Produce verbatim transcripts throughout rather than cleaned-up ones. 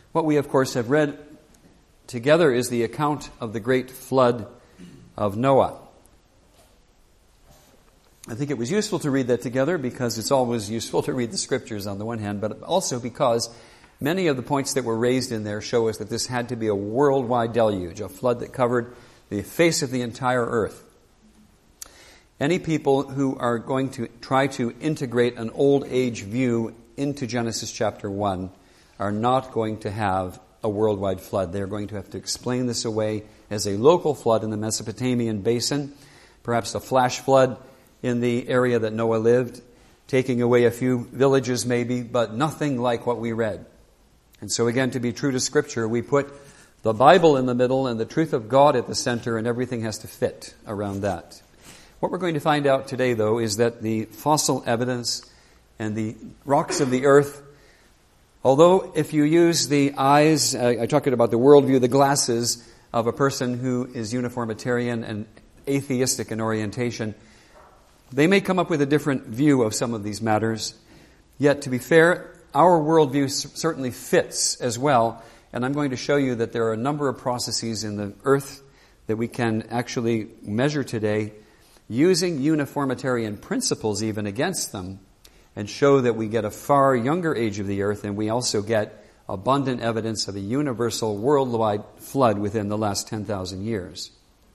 What we, of course, have read together is the account of the great flood of Noah. I think it was useful to read that together because it's always useful to read the scriptures on the one hand, but also because many of the points that were raised in there show us that this had to be a worldwide deluge, a flood that covered the face of the entire earth. Any people who are going to try to integrate an old age view into Genesis chapter one are not going to have a worldwide flood. They're going to have to explain this away as a local flood in the Mesopotamian basin, perhaps a flash flood in the area that Noah lived, taking away a few villages maybe, but nothing like what we read. And so again, to be true to Scripture, we put the Bible in the middle and the truth of God at the center, and everything has to fit around that. What we're going to find out today, though, is that the fossil evidence and the rocks of the earth, although if you use the eyes, uh, I talked about the worldview, the glasses of a person who is uniformitarian and atheistic in orientation, they may come up with a different view of some of these matters. Yet, to be fair, our worldview certainly fits as well, and I'm going to show you that there are a number of processes in the earth that we can actually measure today using uniformitarian principles even against them, and show that we get a far younger age of the earth, and we also get abundant evidence of a universal worldwide flood within the last ten thousand years.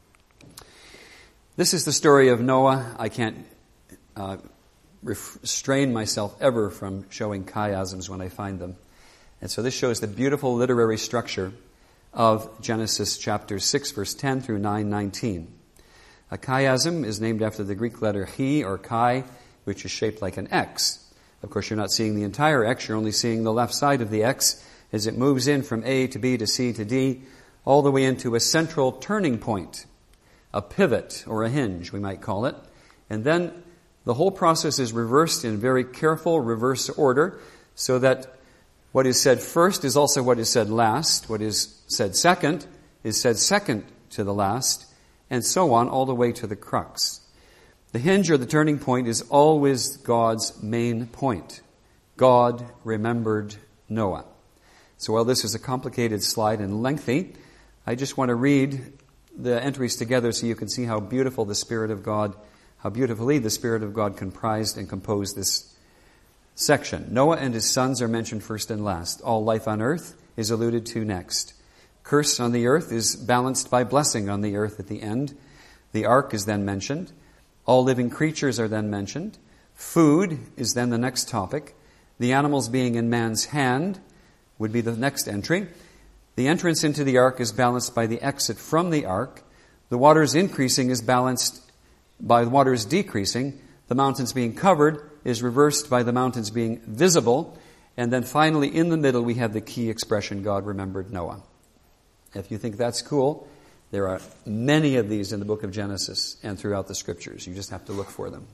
This is the story of Noah. I can't uh, restrain myself ever from showing chiasms when I find them. And so this shows the beautiful literary structure of Genesis chapter six, verse ten through nine nineteen. A chiasm is named after the Greek letter chi or chi, which is shaped like an X. Of course, you're not seeing the entire X, you're only seeing the left side of the X as it moves in from A to B to C to D, all the way into a central turning point, a pivot or a hinge, we might call it. And then the whole process is reversed in very careful reverse order, so that what is said first is also what is said last, what is said second is said second to the last, and so on, all the way to the crux. The hinge or the turning point is always God's main point. God remembered Noah. So while this is a complicated slide and lengthy, I just want to read the entries together so you can see how beautiful the Spirit of God, how beautifully the Spirit of God comprised and composed this section. Noah and his sons are mentioned first and last. All life on earth is alluded to next. Curse on the earth is balanced by blessing on the earth at the end. The ark is then mentioned. All living creatures are then mentioned. Food is then the next topic. The animals being in man's hand would be the next entry. The entrance into the ark is balanced by the exit from the ark. The waters increasing is balanced by the waters decreasing. The mountains being covered is reversed by the mountains being visible. And then finally, in the middle, we have the key expression, God remembered Noah. If you think that's cool, there are many of these in the book of Genesis and throughout the Scriptures. You just have to look for them.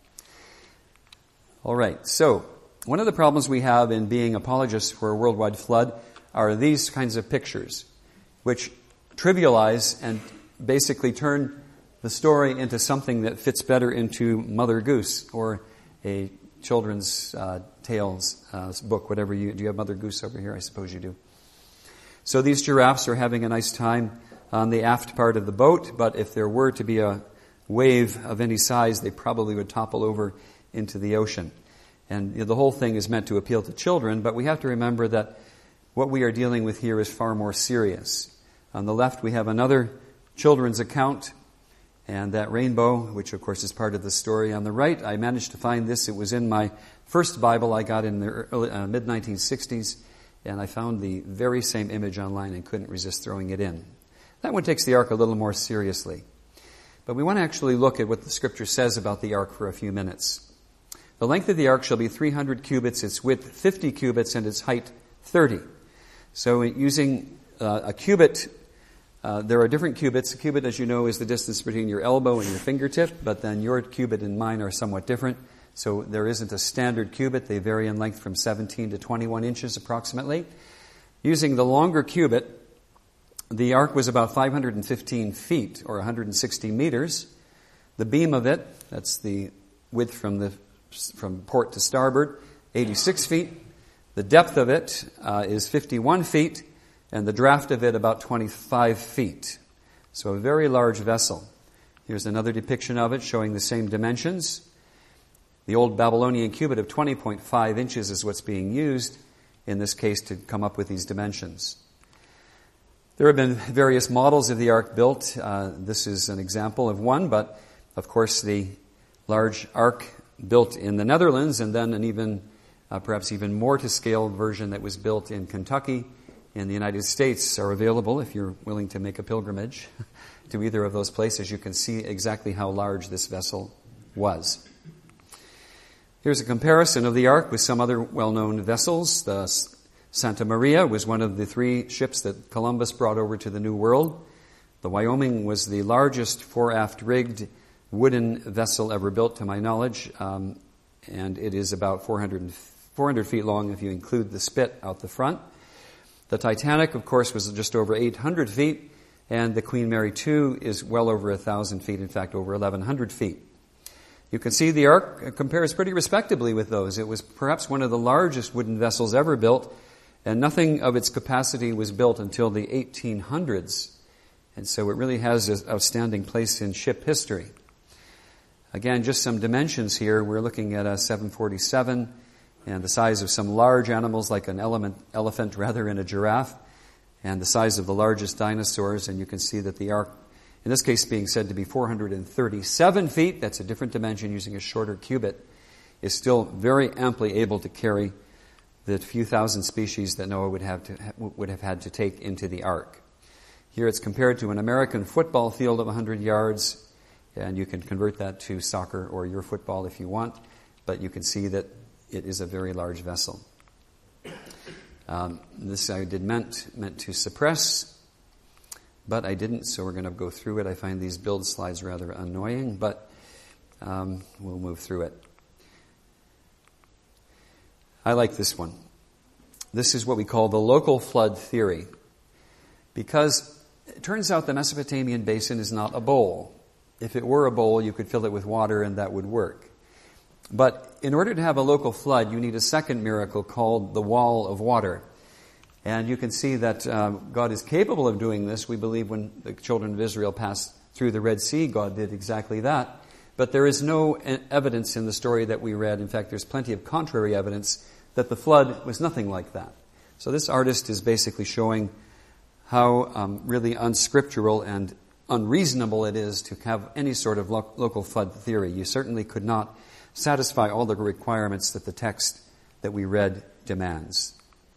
All right, so one of the problems we have in being apologists for a worldwide flood are these kinds of pictures, which trivialize and basically turn the story into something that fits better into Mother Goose or a children's uh, tales uh, book, whatever you... Do you have Mother Goose over here? I suppose you do. So these giraffes are having a nice time on the aft part of the boat, but if there were to be a wave of any size, they probably would topple over into the ocean. And you know, the whole thing is meant to appeal to children, but we have to remember that what we are dealing with here is far more serious. On the left, we have another children's account, and that rainbow, which of course is part of the story. On the right, I managed to find this. It was in my first Bible I got in the early, uh, mid nineteen sixties, and I found the very same image online and couldn't resist throwing it in. That one takes the ark a little more seriously. But we want to actually look at what the Scripture says about the ark for a few minutes. The length of the ark shall be three hundred cubits, its width fifty cubits, and its height thirty. So using uh, a cubit, uh, there are different cubits. A cubit, as you know, is the distance between your elbow and your fingertip, but then your cubit and mine are somewhat different. So there isn't a standard cubit. They vary in length from seventeen to twenty-one inches approximately. Using the longer cubit, the ark was about five hundred fifteen feet or one hundred sixty meters. The beam of it, that's the width from the from port to starboard, eighty-six feet. The depth of it uh, is fifty-one feet, and the draft of it about twenty-five feet. So a very large vessel. Here's another depiction of it showing the same dimensions. The old Babylonian cubit of twenty point five inches is what's being used in this case to come up with these dimensions. There have been various models of the ark built. Uh, this is an example of one, but of course the large ark built in the Netherlands, and then an even, uh, perhaps even more to scale version that was built in Kentucky in the United States are available if you're willing to make a pilgrimage to either of those places. You can see exactly how large this vessel was. Here's a comparison of the ark with some other well-known vessels. The Santa Maria was one of the three ships that Columbus brought over to the New World. The Wyoming was the largest fore-aft rigged wooden vessel ever built, to my knowledge, um, and it is about four hundred, four hundred feet long if you include the spit out the front. The Titanic, of course, was just over eight hundred feet, and the Queen Mary the Second is well over one thousand feet, in fact, over eleven hundred feet. You can see the ark compares pretty respectably with those. It was perhaps one of the largest wooden vessels ever built, and nothing of its capacity was built until the eighteen hundreds. And so it really has an outstanding place in ship history. Again, just some dimensions here. We're looking at a seven forty-seven and the size of some large animals like an elephant, elephant rather, and a giraffe, and the size of the largest dinosaurs. And you can see that the ark, in this case being said to be four hundred thirty-seven feet, that's a different dimension using a shorter cubit, is still very amply able to carry the few thousand species that Noah would have to would have had to take into the ark. Here it's compared to an American football field of one hundred yards, and you can convert that to soccer or your football if you want, but you can see that it is a very large vessel. Um, this I did meant meant to suppress, but I didn't, so we're going to go through it. I find these build slides rather annoying, but um, we'll move through it. I like this one. This is what we call the local flood theory, because it turns out the Mesopotamian basin is not a bowl. If it were a bowl, you could fill it with water and that would work. But in order to have a local flood, you need a second miracle called the wall of water. And you can see that uh, God is capable of doing this. We believe when the children of Israel passed through the Red Sea, God did exactly that. But there is no evidence in the story that we read. In fact, there's plenty of contrary evidence that the flood was nothing like that. So this artist is basically showing how um, really unscriptural and unreasonable it is to have any sort of lo- local flood theory. You certainly could not satisfy all the requirements that the text that we read demands.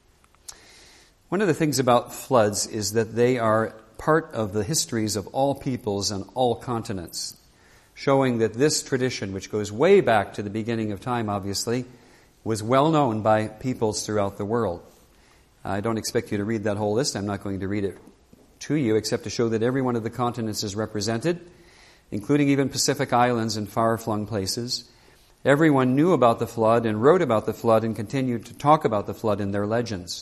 One of the things about floods is that they are part of the histories of all peoples and all continents, showing that this tradition, which goes way back to the beginning of time, obviously, was well known by peoples throughout the world. I don't expect you to read that whole list. I'm not going to read it to you, except to show that every one of the continents is represented, including even Pacific islands and far-flung places. Everyone knew about the flood and wrote about the flood and continued to talk about the flood in their legends.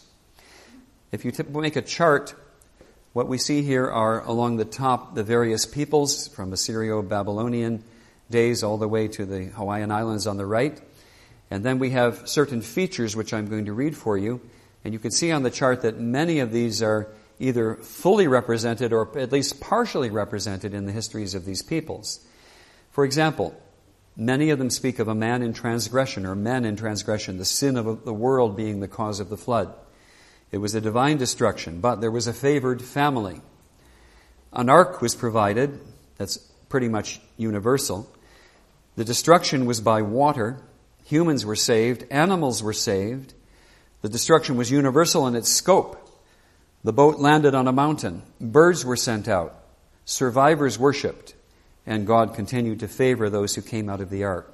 If you t- make a chart, what we see here are along the top the various peoples from Assyrio-Babylonian days all the way to the Hawaiian Islands on the right. And then we have certain features which I'm going to read for you. And you can see on the chart that many of these are either fully represented or at least partially represented in the histories of these peoples. For example, many of them speak of a man in transgression or men in transgression, the sin of the world being the cause of the flood. It was a divine destruction, but there was a favored family. An ark was provided. That's pretty much universal. The destruction was by water. Humans were saved. Animals were saved. The destruction was universal in its scope. The boat landed on a mountain. Birds were sent out. Survivors worshipped. And God continued to favor those who came out of the ark.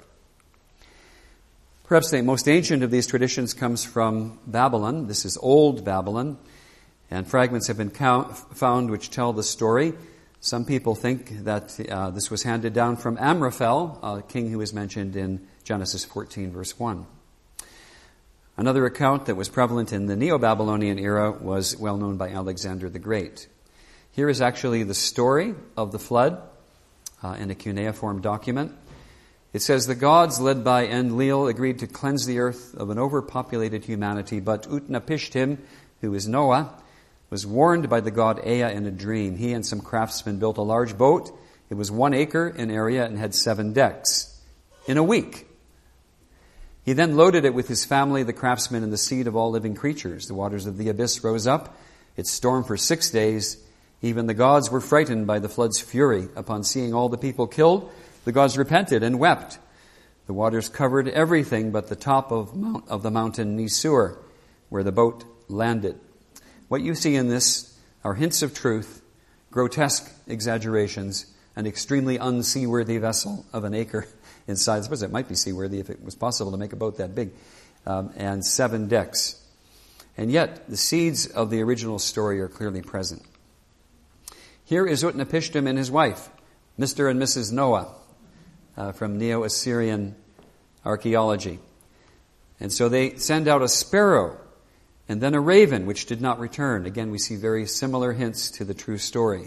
Perhaps the most ancient of these traditions comes from Babylon. This is Old Babylon. And fragments have been count, found which tell the story. Some people think that uh, this was handed down from Amraphel, a king who is mentioned in Genesis fourteen, verse one. Another account that was prevalent in the Neo-Babylonian era was well known by Alexander the Great. Here is actually the story of the flood uh, in a cuneiform document. It says, the gods led by Enlil agreed to cleanse the earth of an overpopulated humanity, but Utnapishtim, who is Noah, was warned by the god Ea in a dream. He and some craftsmen built a large boat. It was one acre in area and had seven decks. In a week. He then loaded it with his family, the craftsmen, and the seed of all living creatures. The waters of the abyss rose up. It stormed for six days. Even the gods were frightened by the flood's fury. Upon seeing all the people killed, the gods repented and wept. The waters covered everything but the top of, mount, of the mountain Nisur, where the boat landed. What you see in this are hints of truth, grotesque exaggerations, an extremely unseaworthy vessel of an acre inside. I suppose it might be seaworthy if it was possible to make a boat that big, um, and seven decks. And yet, the seeds of the original story are clearly present. Here is Utnapishtim and his wife, Mister and Missus Noah, uh, from Neo-Assyrian archaeology. And so they send out a sparrow and then a raven, which did not return. Again, we see very similar hints to the true story.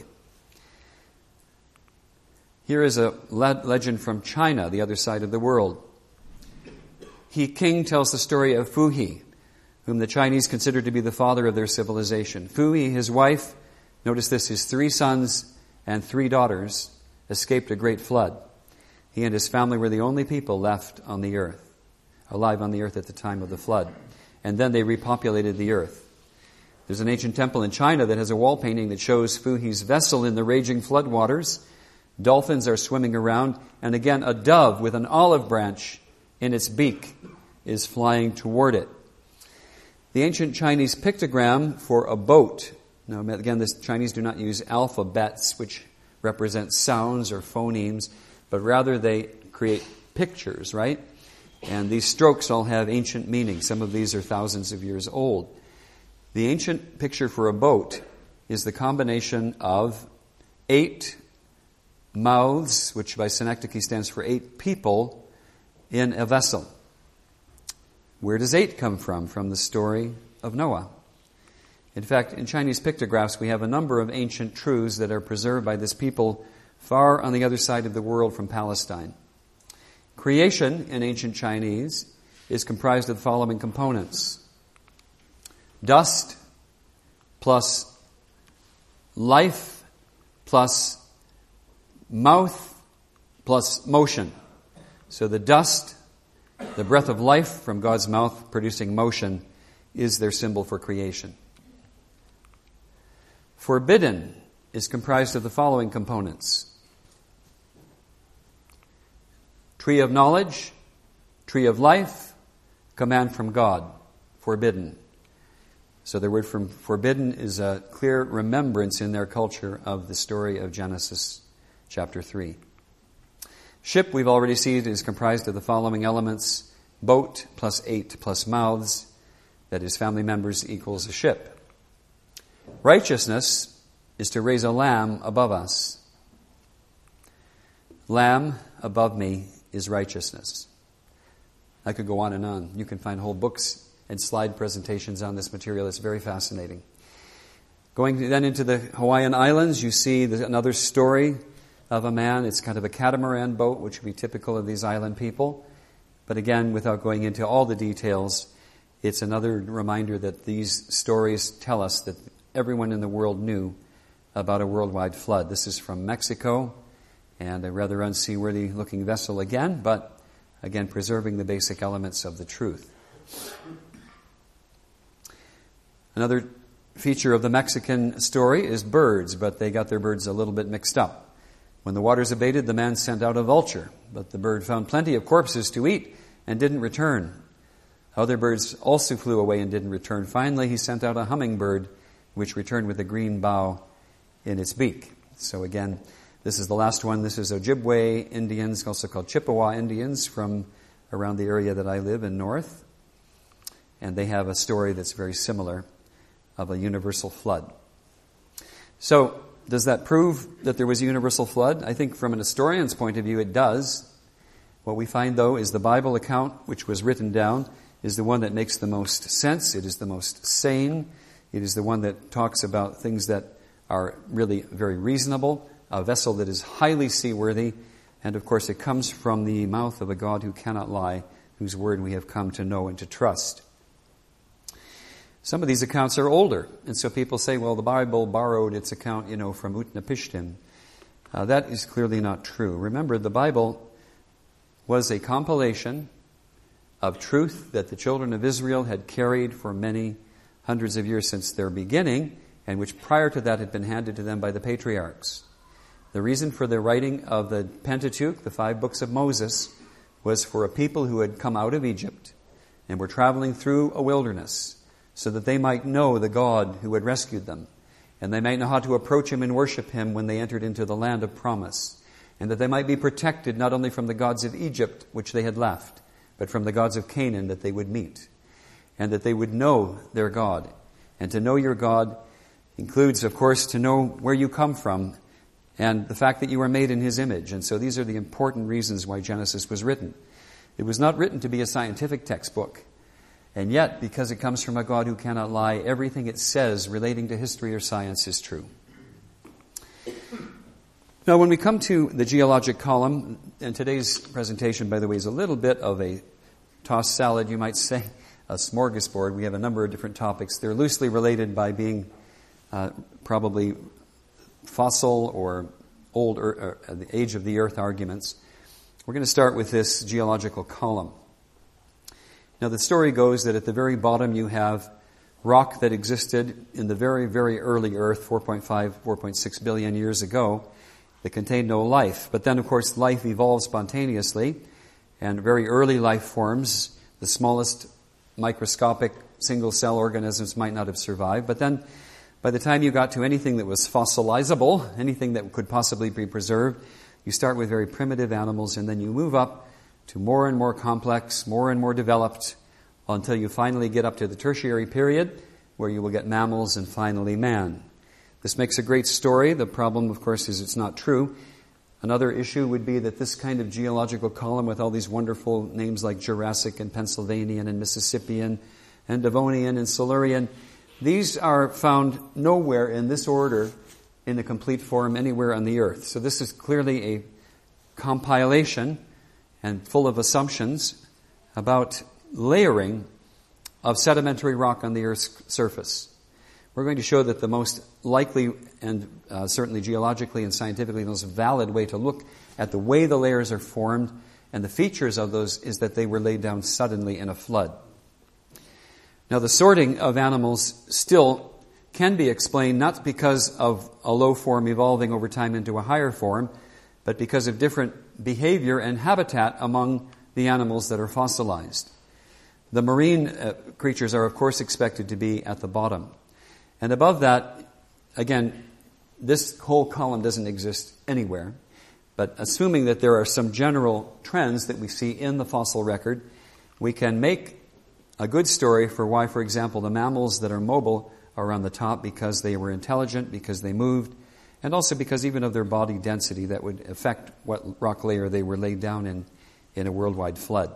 Here is a le- legend from China, the other side of the world. He King tells the story of Fu He, whom the Chinese consider to be the father of their civilization. Fu He, his wife, notice this, his three sons and three daughters escaped a great flood. He and his family were the only people left on the earth, alive on the earth at the time of the flood. And then they repopulated the earth. There's an ancient temple in China that has a wall painting that shows Fu He's vessel in the raging flood waters. Dolphins are swimming around, and again a dove with an olive branch in its beak is flying toward it. The ancient Chinese pictogram for a boat. Now again, the Chinese do not use alphabets, which represent sounds or phonemes, but rather they create pictures, right? And these strokes all have ancient meaning. Some of these are thousands of years old. The ancient picture for a boat is the combination of eight mouths, which by synecdoche stands for eight people, in a vessel. Where does eight come from? From the story of Noah. In fact, in Chinese pictographs, we have a number of ancient truths that are preserved by this people far on the other side of the world from Palestine. Creation in ancient Chinese is comprised of the following components. Dust plus life plus mouth plus motion. So the dust, the breath of life from God's mouth producing motion, is their symbol for creation. Forbidden is comprised of the following components. Tree of knowledge, tree of life, command from God, forbidden. So the word from forbidden is a clear remembrance in their culture of the story of Genesis chapter three. Ship, we've already seen, is comprised of the following elements. Boat plus eight plus mouths, that is, family members equals a ship. Righteousness is to raise a lamb above us. Lamb above me is righteousness. I could go on and on. You can find whole books and slide presentations on this material. It's very fascinating. Going then into the Hawaiian Islands, you see another story of a man. It's kind of a catamaran boat, which would be typical of these island people. But again, without going into all the details, it's another reminder that these stories tell us that everyone in the world knew about a worldwide flood. This is from Mexico, and a rather unseaworthy looking vessel again, but again, preserving the basic elements of the truth. Another feature of the Mexican story is birds, but they got their birds a little bit mixed up. When the waters abated, the man sent out a vulture, but the bird found plenty of corpses to eat and didn't return. Other birds also flew away and didn't return. Finally, he sent out a hummingbird, which returned with a green bough in its beak. So again, this is the last one. This is Ojibwe Indians, also called Chippewa Indians, from around the area that I live in north. And they have a story that's very similar of a universal flood. So, does that prove that there was a universal flood? I think from an historian's point of view, it does. What we find, though, is the Bible account, which was written down, is the one that makes the most sense. It is the most sane. It is the one that talks about things that are really very reasonable. A vessel that is highly seaworthy, And of course, it comes from the mouth of a God who cannot lie, whose word we have come to know and to trust. Some of these accounts are older, and so people say, well, the Bible borrowed its account, you know, from Utnapishtim. Uh, that is clearly not true. Remember, the Bible was a compilation of truth that the children of Israel had carried for many hundreds of years since their beginning, and which prior to that had been handed to them by the patriarchs. The reason for the writing of the Pentateuch, the five books of Moses, was for a people who had come out of Egypt and were traveling through a wilderness so that they might know the God who had rescued them, and they might know how to approach Him and worship Him when they entered into the land of promise, and that they might be protected not only from the gods of Egypt, which they had left, but from the gods of Canaan that they would meet, and that they would know their God. And to know your God includes, of course, to know where you come from and the fact that you are made in His image. And so these are the important reasons why Genesis was written. It was not written to be a scientific textbook. And yet, because it comes from a God who cannot lie, everything it says relating to history or science is true. Now, when we come to the geologic column, and today's presentation, by the way, is a little bit of a tossed salad, you might say, a smorgasbord. We have a number of different topics. They're loosely related by being uh, probably fossil or old, or, or the age of the earth arguments. We're going to start with this geological column. Now, the story goes that at the very bottom you have rock that existed in the very, very early earth, four point five, four point six billion years ago, that contained no life. But then, of course, life evolved spontaneously, and very early life forms, the smallest microscopic single-cell organisms might not have survived. But then, by the time you got to anything that was fossilizable, anything that could possibly be preserved, you start with very primitive animals, and then you move up to more and more complex, more and more developed, until you finally get up to the tertiary period, where you will get mammals and finally man. This makes a great story. The problem, of course, is it's not true. Another issue would be that this kind of geological column with all these wonderful names like Jurassic and Pennsylvanian and Mississippian and Devonian and Silurian, these are found nowhere in this order in a complete form anywhere on the earth. So this is clearly a compilation and full of assumptions about layering of sedimentary rock on the Earth's surface. We're going to show that the most likely and uh, certainly geologically and scientifically the most valid way to look at the way the layers are formed and the features of those is that they were laid down suddenly in a flood. Now, the sorting of animals still can be explained not because of a low form evolving over time into a higher form, but because of different behavior and habitat among the animals that are fossilized. The marine uh, creatures are, of course, expected to be at the bottom. And above that, again, this whole column doesn't exist anywhere. But assuming that there are some general trends that we see in the fossil record, we can make a good story for why, for example, the mammals that are mobile are on the top, because they were intelligent, because they moved, and also because even of their body density that would affect what rock layer they were laid down in in a worldwide flood.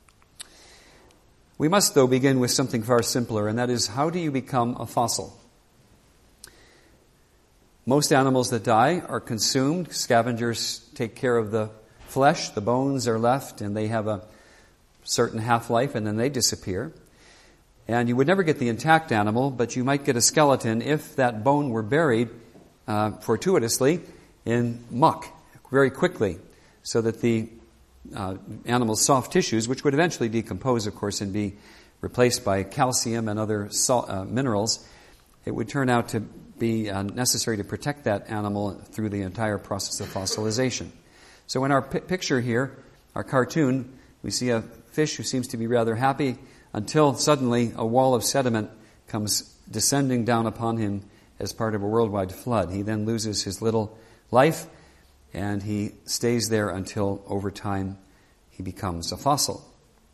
We must, though, begin with something far simpler, and that is, how do you become a fossil? Most animals that die are consumed. Scavengers take care of the flesh. The bones are left, and they have a certain half-life, and then they disappear. And you would never get the intact animal, but you might get a skeleton if that bone were buried uh, fortuitously in muck very quickly, so that the uh, animal's soft tissues, which would eventually decompose, of course, and be replaced by calcium and other salt, uh, minerals, it would turn out to be uh, necessary to protect that animal through the entire process of fossilization. So in our p- picture here, our cartoon, we see a fish who seems to be rather happy until suddenly a wall of sediment comes descending down upon him as part of a worldwide flood. He then loses his little life, and he stays there until over time he becomes a fossil.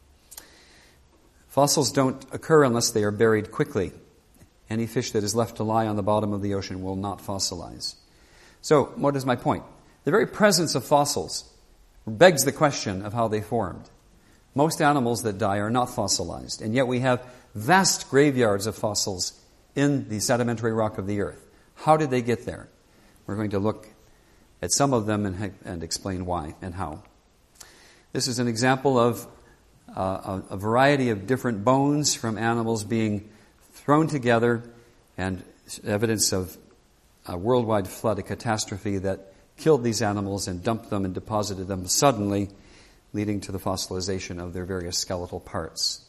Fossils don't occur unless they are buried quickly. Any fish that is left to lie on the bottom of the ocean will not fossilize. So, what is my point? The very presence of fossils begs the question of how they formed. Most animals that die are not fossilized, and yet we have vast graveyards of fossils in the sedimentary rock of the earth. How did they get there? We're going to look at some of them and, and explain why and how. This is an example of uh, a, a variety of different bones from animals being thrown together, and evidence of a worldwide flood, a catastrophe that killed these animals and dumped them and deposited them suddenly, leading to the fossilization of their various skeletal parts.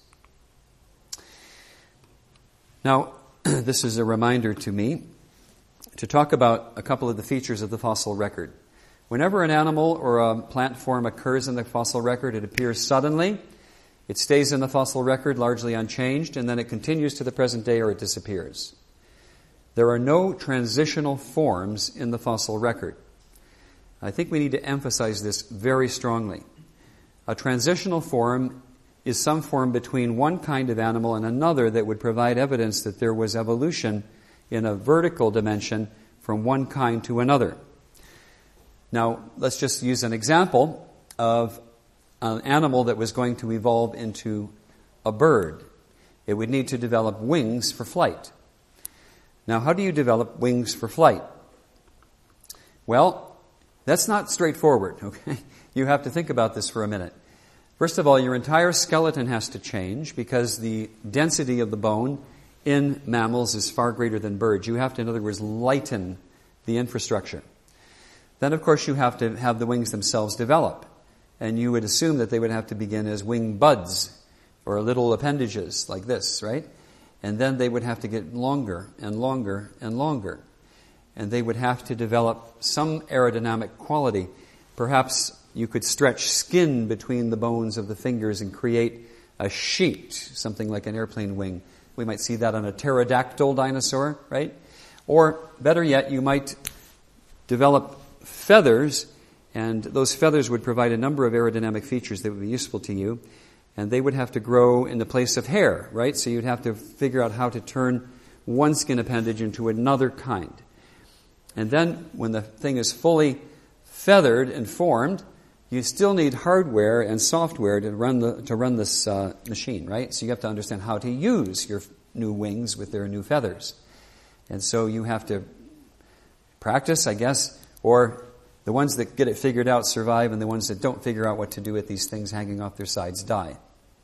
Now, this is a reminder to me to talk about a couple of the features of the fossil record. Whenever an animal or a plant form occurs in the fossil record, it appears suddenly, it stays in the fossil record largely unchanged, and then it continues to the present day or it disappears. There are no transitional forms in the fossil record. I think we need to emphasize this very strongly. A transitional form is some form between one kind of animal and another that would provide evidence that there was evolution in a vertical dimension from one kind to another. Now, let's just use an example of an animal that was going to evolve into a bird. It would need to develop wings for flight. Now, how do you develop wings for flight? Well, that's not straightforward, okay? You have to think about this for a minute. First of all, your entire skeleton has to change because the density of the bone in mammals is far greater than birds. You have to, in other words, lighten the infrastructure. Then, of course, you have to have the wings themselves develop. And you would assume that they would have to begin as wing buds or little appendages like this, right? And then they would have to get longer and longer and longer. And they would have to develop some aerodynamic quality. Perhaps you could stretch skin between the bones of the fingers and create a sheet, something like an airplane wing. We might see that on a pterodactyl dinosaur, right? Or better yet, you might develop feathers, and those feathers would provide a number of aerodynamic features that would be useful to you. And they would have to grow in the place of hair, right? So you'd have to figure out how to turn one skin appendage into another kind. And then when the thing is fully feathered and formed, you still need hardware and software to run the to run this uh, machine, right? So you have to understand how to use your new wings with their new feathers. And so you have to practice, I guess, or the ones that get it figured out survive, and the ones that don't figure out what to do with these things hanging off their sides die.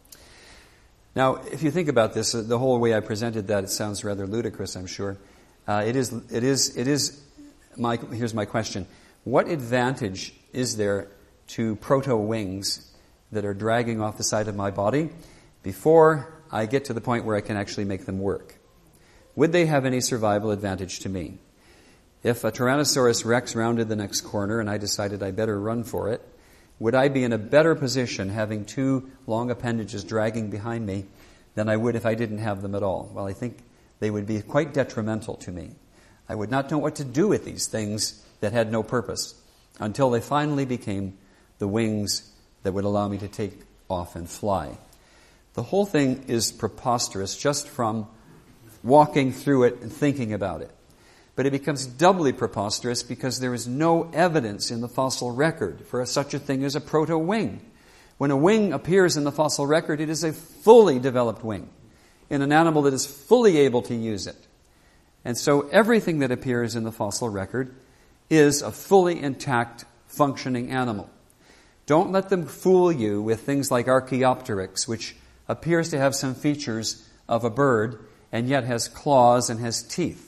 Now, if you think about this, the whole way I presented that, it sounds rather ludicrous, I'm sure. Uh, it is, it is, it is, my, here's my question. What advantage is there to proto-wings that are dragging off the side of my body before I get to the point where I can actually make them work? Would they have any survival advantage to me? If a Tyrannosaurus Rex rounded the next corner and I decided I better run for it, would I be in a better position having two long appendages dragging behind me than I would if I didn't have them at all? Well, I think they would be quite detrimental to me. I would not know what to do with these things that had no purpose until they finally became the wings that would allow me to take off and fly. The whole thing is preposterous just from walking through it and thinking about it. But it becomes doubly preposterous because there is no evidence in the fossil record for such a thing as a proto-wing. When a wing appears in the fossil record, it is a fully developed wing in an animal that is fully able to use it. And so everything that appears in the fossil record is a fully intact, functioning animal. Don't let them fool you with things like Archaeopteryx, which appears to have some features of a bird and yet has claws and has teeth.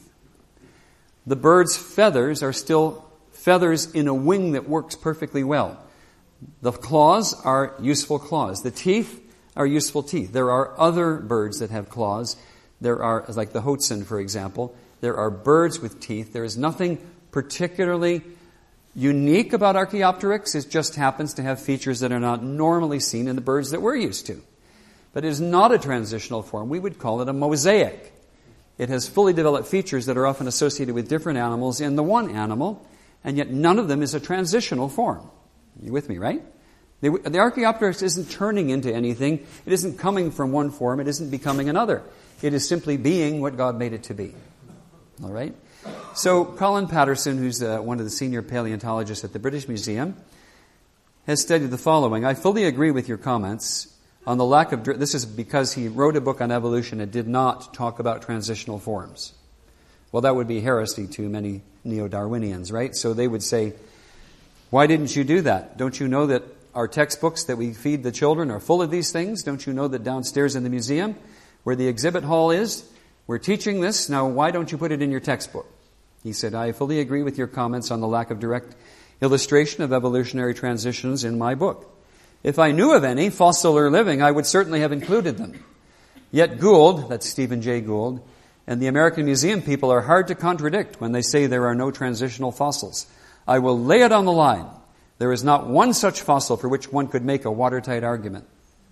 The bird's feathers are still feathers in a wing that works perfectly well. The claws are useful claws. The teeth are useful teeth. There are other birds that have claws. There are, like the Hoatzin, for example, there are birds with teeth. There is nothing particularly unique about Archaeopteryx. It just happens to have features that are not normally seen in the birds that we're used to. But it is not a transitional form. We would call it a mosaic. It has fully developed features that are often associated with different animals in the one animal, and yet none of them is a transitional form. You with me, right? The, the Archaeopteryx isn't turning into anything. It isn't coming from one form. It isn't becoming another. It is simply being what God made it to be. All right? So Colin Patterson, who's uh, one of the senior paleontologists at the British Museum, has stated the following: I fully agree with your comments on the lack of... This is because he wrote a book on evolution and did not talk about transitional forms. Well, that would be heresy to many neo-Darwinians, right? So they would say, Why didn't you do that? Don't you know that our textbooks that we feed the children are full of these things? Don't you know that downstairs in the museum, where the exhibit hall is, we're teaching this? Now, why don't you put it in your textbook? He said, I fully agree with your comments on the lack of direct illustration of evolutionary transitions in my book. If I knew of any, fossil or living, I would certainly have included them. Yet Gould, that's Stephen Jay Gould, and the American Museum people are hard to contradict when they say there are no transitional fossils. I will lay it on the line. There is not one such fossil for which one could make a watertight argument.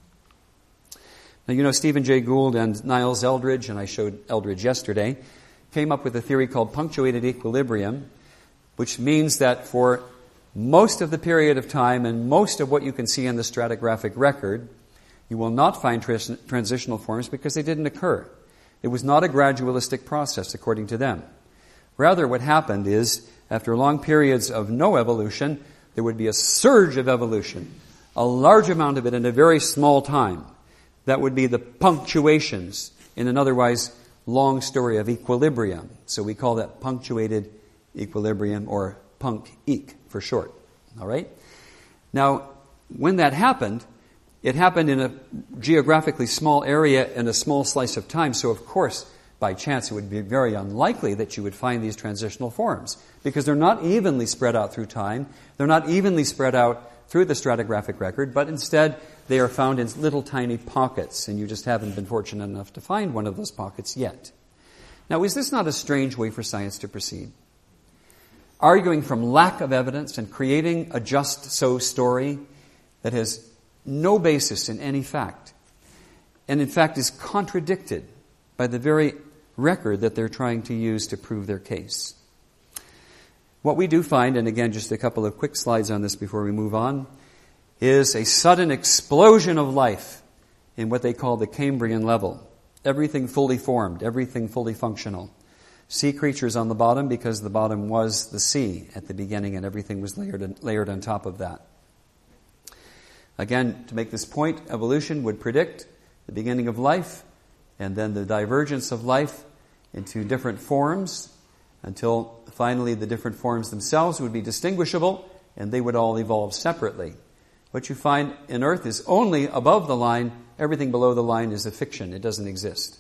Now, you know, Stephen Jay Gould and Niles Eldredge, and I showed Eldredge yesterday, came up with a theory called punctuated equilibrium, which means that for most of the period of time and most of what you can see in the stratigraphic record, you will not find trans- transitional forms because they didn't occur. It was not a gradualistic process, according to them. Rather, what happened is, after long periods of no evolution, there would be a surge of evolution, a large amount of it in a very small time. That would be the punctuations in an otherwise long story of equilibrium. So we call that punctuated equilibrium, or punc-eq for short. All right? Now, when that happened, it happened in a geographically small area in a small slice of time. So, of course, by chance, it would be very unlikely that you would find these transitional forms, because they're not evenly spread out through time. They're not evenly spread out through the stratigraphic record, but instead they are found in little tiny pockets, and you just haven't been fortunate enough to find one of those pockets yet. Now, is this not a strange way for science to proceed? Arguing from lack of evidence and creating a just-so story that has no basis in any fact, and in fact is contradicted by the very record that they're trying to use to prove their case. What we do find, and again, just a couple of quick slides on this before we move on, is a sudden explosion of life in what they call the Cambrian level. Everything fully formed, everything fully functional. Sea creatures on the bottom, because the bottom was the sea at the beginning and everything was layered, layered on top of that. Again, to make this point, evolution would predict the beginning of life and then the divergence of life into different forms until finally the different forms themselves would be distinguishable and they would all evolve separately. What you find in Earth is only above the line. Everything below the line is a fiction. It doesn't exist.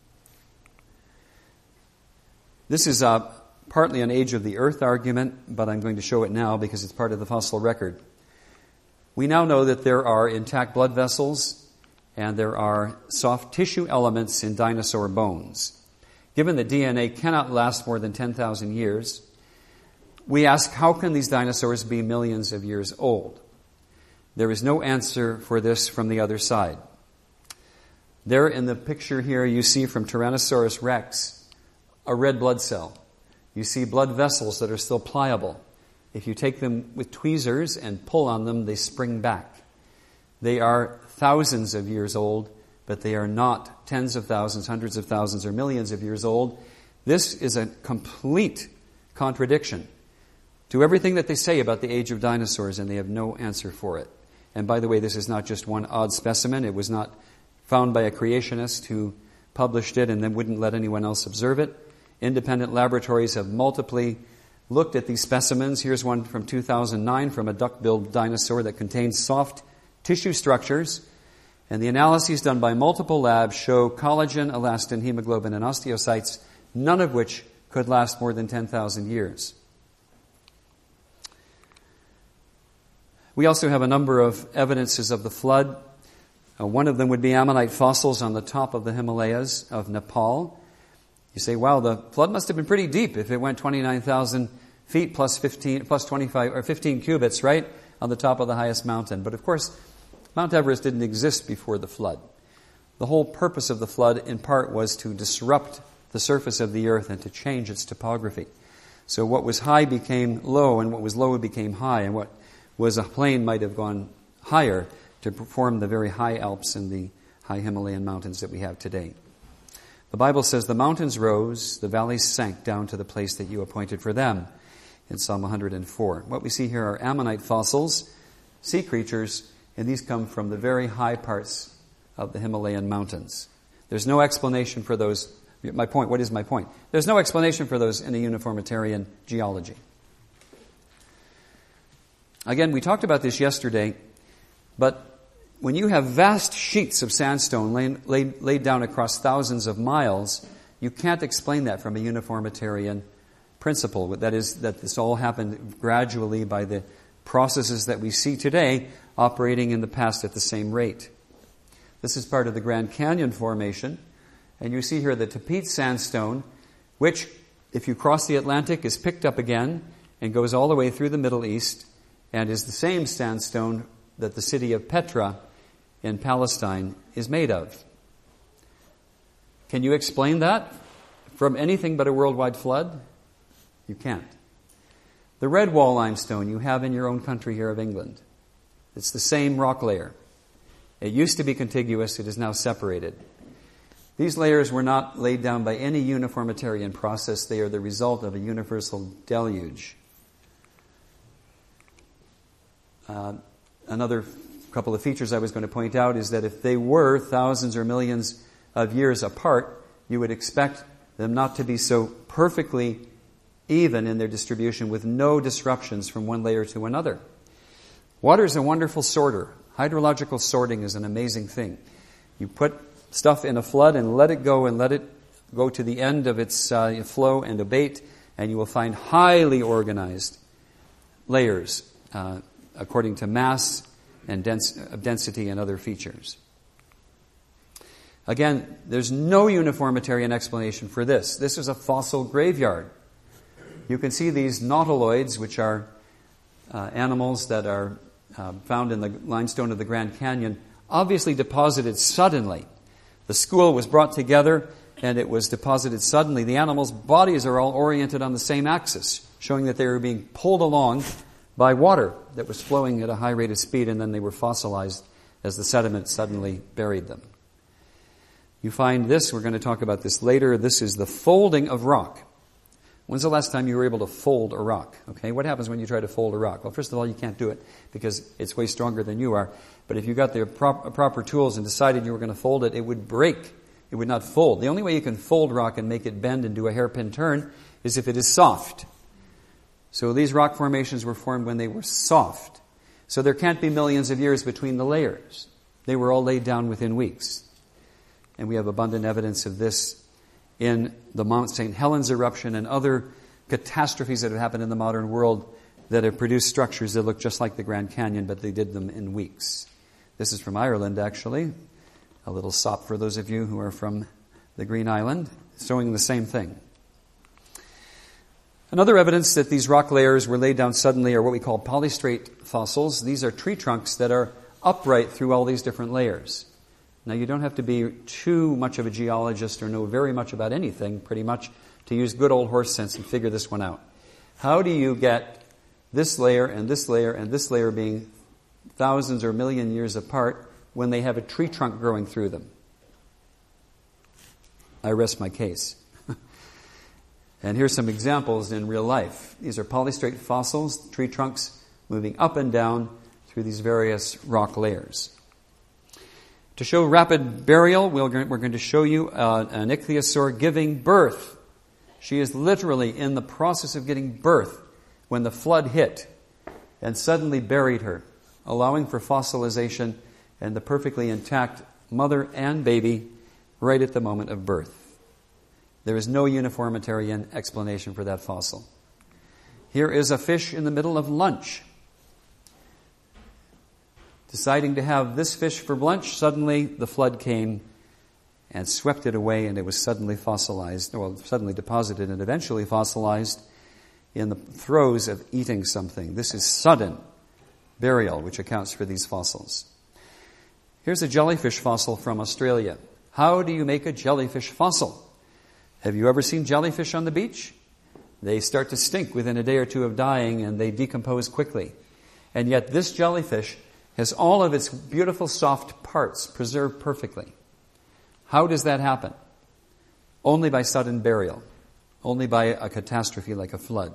This is uh, partly an age of the Earth argument, but I'm going to show it now because it's part of the fossil record. We now know that there are intact blood vessels and there are soft tissue elements in dinosaur bones. Given that D N A cannot last more than ten thousand years, we ask, how can these dinosaurs be millions of years old? There is no answer for this from the other side. There in the picture here you see from Tyrannosaurus rex a red blood cell. You see blood vessels that are still pliable. If you take them with tweezers and pull on them, they spring back. They are thousands of years old, but they are not tens of thousands, hundreds of thousands, or millions of years old. This is a complete contradiction to everything that they say about the age of dinosaurs, and they have no answer for it. And by the way, this is not just one odd specimen. It was not found by a creationist who published it and then wouldn't let anyone else observe it. Independent laboratories have multiply looked at these specimens. Here's one from two thousand nine from a duck-billed dinosaur that contains soft tissue structures. And the analyses done by multiple labs show collagen, elastin, hemoglobin, and osteocytes, none of which could last more than ten thousand years. We also have a number of evidences of the flood. Uh, one of them would be ammonite fossils on the top of the Himalayas of Nepal. You say, wow, the flood must have been pretty deep if it went twenty-nine thousand feet plus fifteen, plus twenty-five, or fifteen cubits, right, on the top of the highest mountain. But of course, Mount Everest didn't exist before the flood. The whole purpose of the flood, in part, was to disrupt the surface of the earth and to change its topography. So what was high became low, and what was low became high, and what was a plain might have gone higher to form the very high Alps and the high Himalayan mountains that we have today. The Bible says, the mountains rose, the valleys sank down to the place that you appointed for them, in Psalm one hundred four. What we see here are ammonite fossils, sea creatures, and these come from the very high parts of the Himalayan mountains. There's no explanation for those. My point, what is my point? There's no explanation for those in a uniformitarian geology. Again, we talked about this yesterday, but when you have vast sheets of sandstone laid, laid, laid down across thousands of miles, you can't explain that from a uniformitarian principle. That is, that this all happened gradually by the processes that we see today operating in the past at the same rate. This is part of the Grand Canyon Formation, and you see here the Tapete Sandstone, which, if you cross the Atlantic, is picked up again and goes all the way through the Middle East, and is the same sandstone that the city of Petra in Palestine is made of. Can you explain that from anything but a worldwide flood? You can't. The red wall limestone you have in your own country here of England, it's the same rock layer. It used to be contiguous, it is now separated. These layers were not laid down by any uniformitarian process, they are the result of a universal deluge. Uh, another couple of features I was going to point out is that if they were thousands or millions of years apart, you would expect them not to be so perfectly even in their distribution with no disruptions from one layer to another. Water is a wonderful sorter. Hydrological sorting is an amazing thing. You put stuff in a flood and let it go and let it go to the end of its uh, flow and abate, and you will find highly organized layers uh, according to mass and dens- uh, density and other features. Again, there's no uniformitarian explanation for this. This is a fossil graveyard. You can see these nautiloids, which are uh, animals that are uh, found in the limestone of the Grand Canyon, obviously deposited suddenly. The school was brought together and it was deposited suddenly. The animals' bodies are all oriented on the same axis, showing that they were being pulled along by water that was flowing at a high rate of speed, and then they were fossilized as the sediment suddenly buried them. You find this, we're going to talk about this later, this is the folding of rock. When's the last time you were able to fold a rock? Okay, what happens when you try to fold a rock? Well, first of all, you can't do it because it's way stronger than you are. But if you got the prop- proper tools and decided you were going to fold it, it would break. It would not fold. The only way you can fold rock and make it bend and do a hairpin turn is if it is soft. So these rock formations were formed when they were soft. So there can't be millions of years between the layers. They were all laid down within weeks. And we have abundant evidence of this in the Mount Saint Helens eruption and other catastrophes that have happened in the modern world that have produced structures that look just like the Grand Canyon, but they did them in weeks. This is from Ireland, actually. A little sop for those of you who are from the Green Island, showing the same thing. Another evidence that these rock layers were laid down suddenly are what we call polystrate fossils. These are tree trunks that are upright through all these different layers. Now, you don't have to be too much of a geologist or know very much about anything, pretty much, to use good old horse sense and figure this one out. How do you get this layer and this layer and this layer being thousands or million years apart when they have a tree trunk growing through them? I rest my case. And here's some examples in real life. These are polystrate fossils, tree trunks moving up and down through these various rock layers. To show rapid burial, we're going to show you uh, an ichthyosaur giving birth. She is literally in the process of getting birth when the flood hit and suddenly buried her, allowing for fossilization and the perfectly intact mother and baby right at the moment of birth. There is no uniformitarian explanation for that fossil. Here is a fish in the middle of lunch. Deciding to have this fish for lunch, suddenly the flood came and swept it away, and it was suddenly fossilized, well, suddenly deposited and eventually fossilized in the throes of eating something. This is sudden burial, which accounts for these fossils. Here's a jellyfish fossil from Australia. How do you make a jellyfish fossil? Have you ever seen jellyfish on the beach? They start to stink within a day or two of dying, and they decompose quickly. And yet this jellyfish has all of its beautiful soft parts preserved perfectly. How does that happen? Only by sudden burial. Only by a catastrophe like a flood.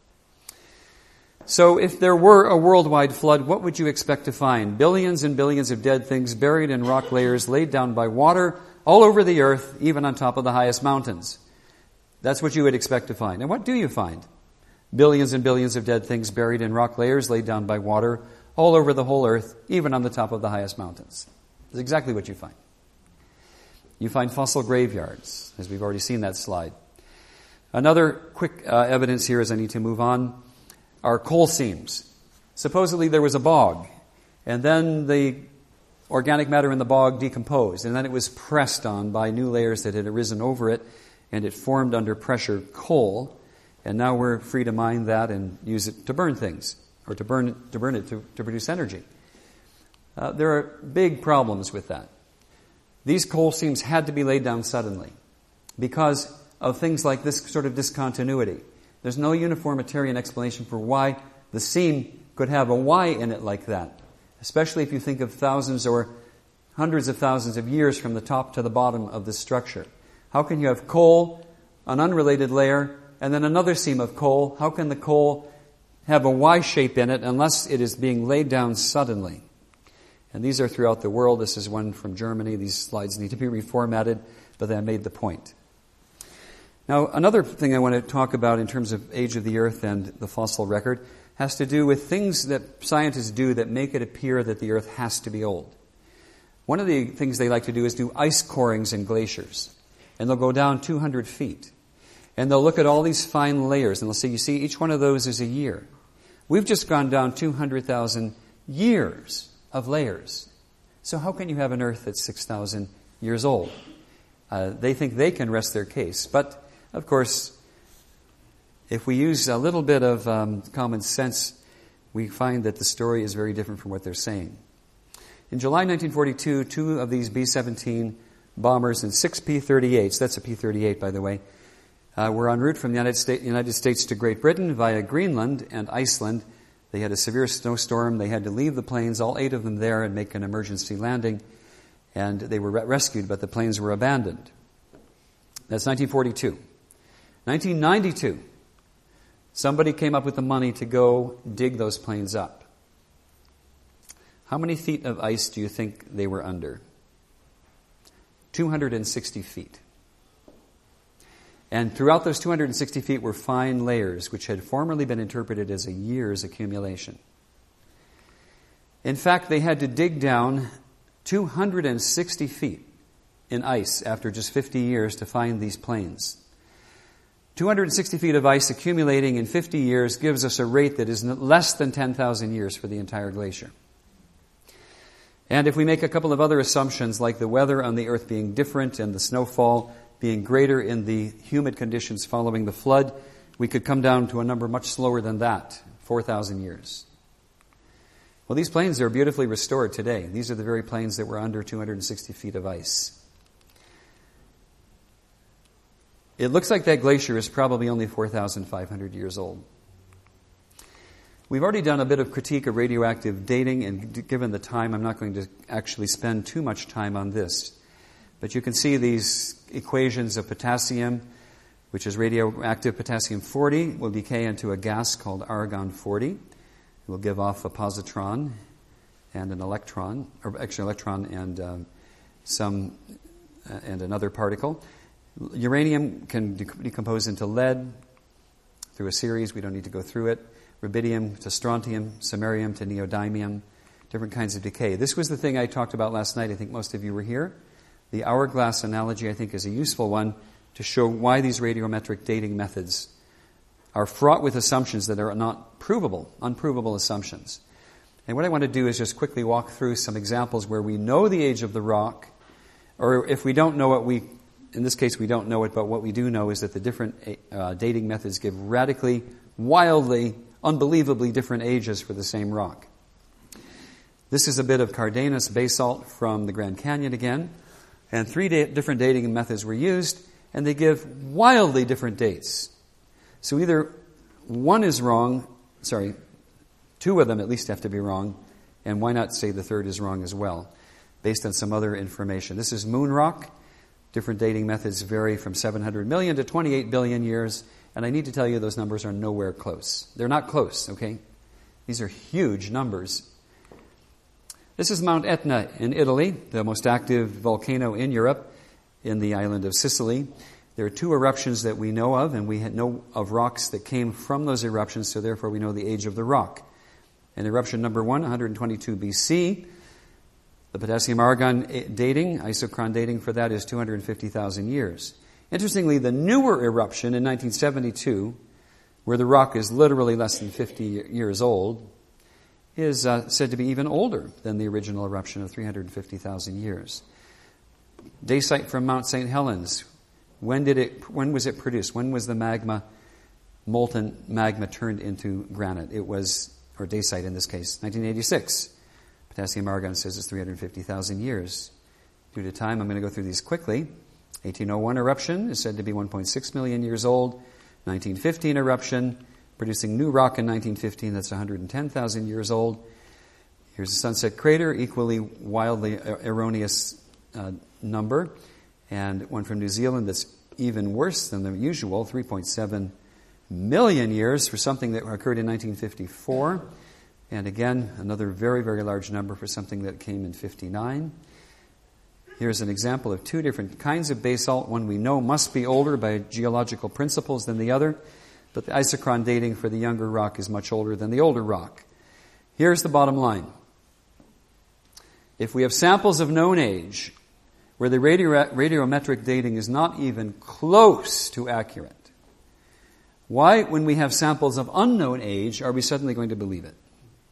So if there were a worldwide flood, what would you expect to find? Billions and billions of dead things buried in rock layers laid down by water all over the earth, even on top of the highest mountains. That's what you would expect to find. And what do you find? Billions and billions of dead things buried in rock layers laid down by water all over the whole earth, even on the top of the highest mountains. That's exactly what you find. You find fossil graveyards, as we've already seen that slide. Another quick uh, evidence here, as I need to move on, are coal seams. Supposedly there was a bog, and then the organic matter in the bog decomposed, and then it was pressed on by new layers that had arisen over it, and it formed under pressure coal, and now we're free to mine that and use it to burn things, or to burn it to, burn it to, to produce energy. Uh, there are big problems with that. These coal seams had to be laid down suddenly because of things like this sort of discontinuity. There's no uniformitarian explanation for why the seam could have a Y in it like that, especially if you think of thousands or hundreds of thousands of years from the top to the bottom of this structure. How can you have coal, an unrelated layer, and then another seam of coal? How can the coal have a Y shape in it unless it is being laid down suddenly? And these are throughout the world. This is one from Germany. These slides need to be reformatted, but I made the point. Now, another thing I want to talk about in terms of age of the earth and the fossil record has to do with things that scientists do that make it appear that the earth has to be old. One of the things they like to do is do ice corings in glaciers. And they'll go down two hundred feet. And they'll look at all these fine layers, and they'll say, you see, each one of those is a year. We've just gone down two hundred thousand years of layers. So how can you have an earth that's six thousand years old? Uh, they think they can rest their case. But, of course, if we use a little bit of um, common sense, we find that the story is very different from what they're saying. In July nineteen forty-two, two of these B seventeen bombers and six P thirty-eights, that's a P thirty-eight, by the way, uh, were en route from the United States, United States to Great Britain via Greenland and Iceland. They had a severe snowstorm. They had to leave the planes, all eight of them there, and make an emergency landing. And they were re- rescued, but the planes were abandoned. That's nineteen forty-two. nineteen ninety-two, somebody came up with the money to go dig those planes up. How many feet of ice do you think they were under? two hundred sixty feet. And throughout those two hundred sixty feet were fine layers, which had formerly been interpreted as a year's accumulation. In fact, they had to dig down two hundred sixty feet in ice after just fifty years to find these plains. two hundred sixty feet of ice accumulating in fifty years gives us a rate that is less than ten thousand years for the entire glacier. And if we make a couple of other assumptions, like the weather on the earth being different and the snowfall being greater in the humid conditions following the flood, we could come down to a number much slower than that, four thousand years. Well, these plains are beautifully restored today. These are the very plains that were under two hundred sixty feet of ice. It looks like that glacier is probably only four thousand five hundred years old. We've already done a bit of critique of radioactive dating, and given the time, I'm not going to actually spend too much time on this. But you can see these equations of potassium, which is radioactive potassium forty, will decay into a gas called argon forty. It will give off a positron and an electron, or actually electron and um, some uh, and another particle. Uranium can decompose into lead through a series. We don't need to go through it. Rubidium to strontium, samarium to neodymium, different kinds of decay. This was the thing I talked about last night. I think most of you were here. The hourglass analogy, I think, is a useful one to show why these radiometric dating methods are fraught with assumptions that are not provable, unprovable assumptions. And what I want to do is just quickly walk through some examples where we know the age of the rock, or if we don't know it, we, in this case, we don't know it, but what we do know is that the different uh, dating methods give radically, wildly, unbelievably different ages for the same rock. This is a bit of Cardenas basalt from the Grand Canyon again. And three da- different dating methods were used, and they give wildly different dates. So either one is wrong, sorry, two of them at least have to be wrong, and why not say the third is wrong as well, based on some other information. This is moon rock. Different dating methods vary from seven hundred million to twenty-eight billion years, and I need to tell you those numbers are nowhere close. They're not close, okay? These are huge numbers. This is Mount Etna in Italy, the most active volcano in Europe, in the island of Sicily. There are two eruptions that we know of, and we know of rocks that came from those eruptions, so therefore we know the age of the rock. In eruption number one, one hundred twenty-two B C, the potassium-argon dating, isochron dating for that is two hundred fifty thousand years. Interestingly, the newer eruption in nineteen seventy-two, where the rock is literally less than fifty years old, is uh, said to be even older than the original eruption of three hundred fifty thousand years. Dacite from Mount Saint Helens. When did it? When was it produced? When was the magma, molten magma, turned into granite? It was, or dacite in this case, nineteen eighty-six. Potassium argon says it's three hundred fifty thousand years. Due to time, I'm going to go through these quickly. eighteen oh one eruption is said to be one point six million years old. nineteen fifteen eruption, producing new rock in nineteen fifteen, that's one hundred ten thousand years old. Here's a Sunset Crater, equally wildly erroneous uh, number. And one from New Zealand that's even worse than the usual, three point seven million years for something that occurred in nineteen fifty-four. And again, another very, very large number for something that came in fifty-nine. Here's an example of two different kinds of basalt. One we know must be older by geological principles than the other, but the isochron dating for the younger rock is much older than the older rock. Here's the bottom line. If we have samples of known age where the radio, radiometric dating is not even close to accurate, why, when we have samples of unknown age, are we suddenly going to believe it?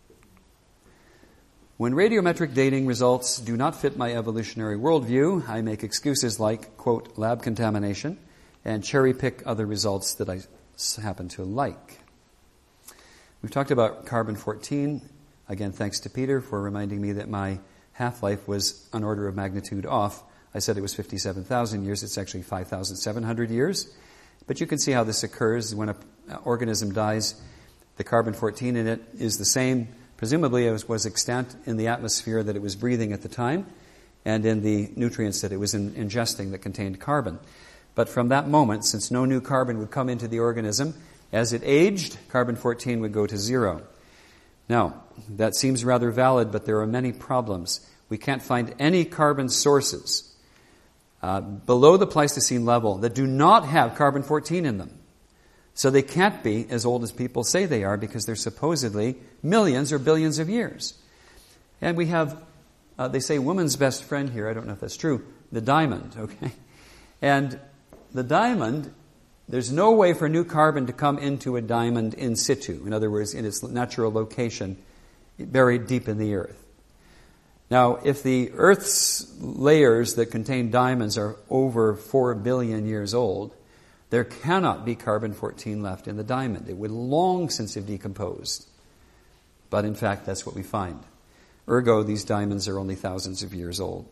When radiometric dating results do not fit my evolutionary worldview, I make excuses like, quote, lab contamination, and cherry-pick other results that I happen to like. We've talked about carbon fourteen. Again, thanks to Peter for reminding me that my half-life was an order of magnitude off. I said it was fifty-seven thousand years. It's actually five thousand seven hundred years. But you can see how this occurs. When an organism dies, the carbon fourteen in it is the same, presumably it was extant in the atmosphere that it was breathing at the time and in the nutrients that it was in, ingesting that contained carbon. But from that moment, since no new carbon would come into the organism, as it aged, carbon fourteen would go to zero. Now, that seems rather valid, but there are many problems. We can't find any carbon sources uh, below the Pleistocene level that do not have carbon fourteen in them. So they can't be as old as people say they are, because they're supposedly millions or billions of years. And we have, uh, they say woman's best friend here, I don't know if that's true, the diamond, okay? And the diamond, there's no way for new carbon to come into a diamond in situ. In other words, in its natural location, buried deep in the earth. Now, if the Earth's layers that contain diamonds are over four billion years old, there cannot be carbon fourteen left in the diamond. It would long since have decomposed. But in fact, that's what we find. Ergo, these diamonds are only thousands of years old.